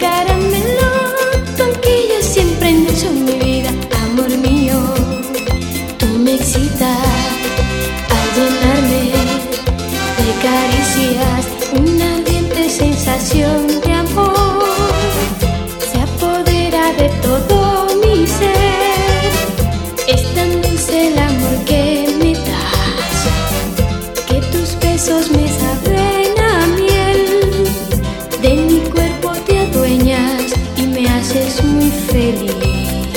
caramelo, tu anquillo siempre endulzó mi vida. Amor mío, tú me excitas al llenarme de caricias, una ardiente sensación de amor se apodera de todo mi ser. Es tan dulce el amor que me das, que tus besos me saben a miel. De mi cuerpo te adueñas y me haces muy feliz.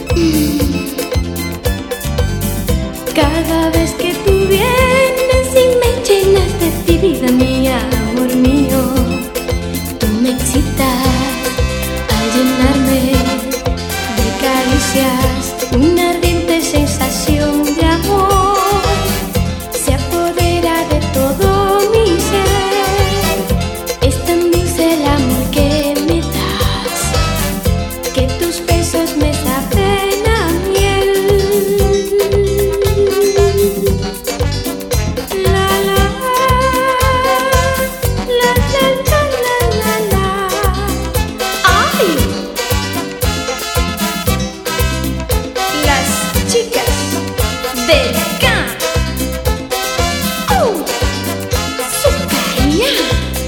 Cada vez que tú vienes y me llenas de ti, vida mía, amor mío, tú me excitas al llenarme de caricias, una ardiente sensación de amor se apodera de todo mi ser. Es tan dulce el amor que me das, que tus besos me saben a miel. La la la la la la la. ¡Ay! Las chicas del can. ¡Oh! ¡Sucaía!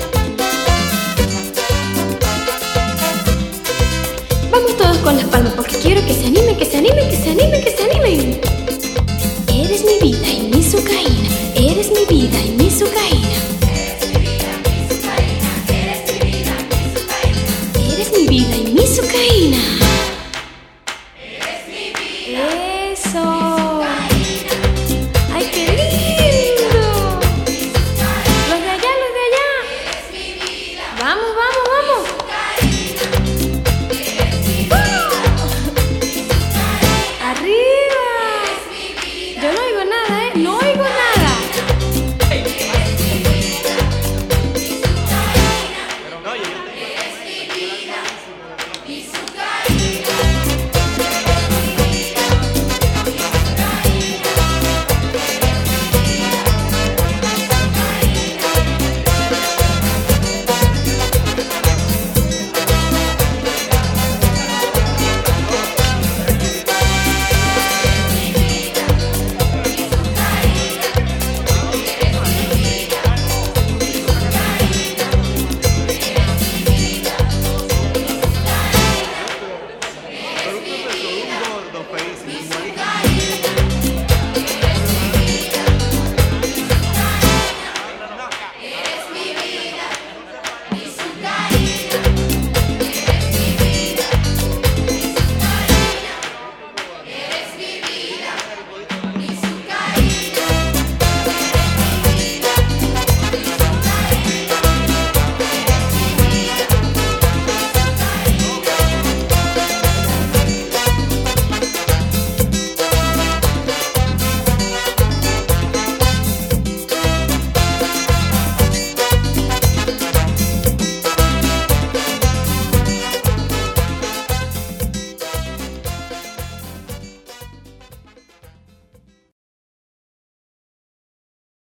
Vamos todos con las palmas porque quiero que se animen, que se animen, que se animen, que se animen. Eres mi vida y mi sucaína, eres mi vida y mi sucaína. Eres mi vida y mi sucaína.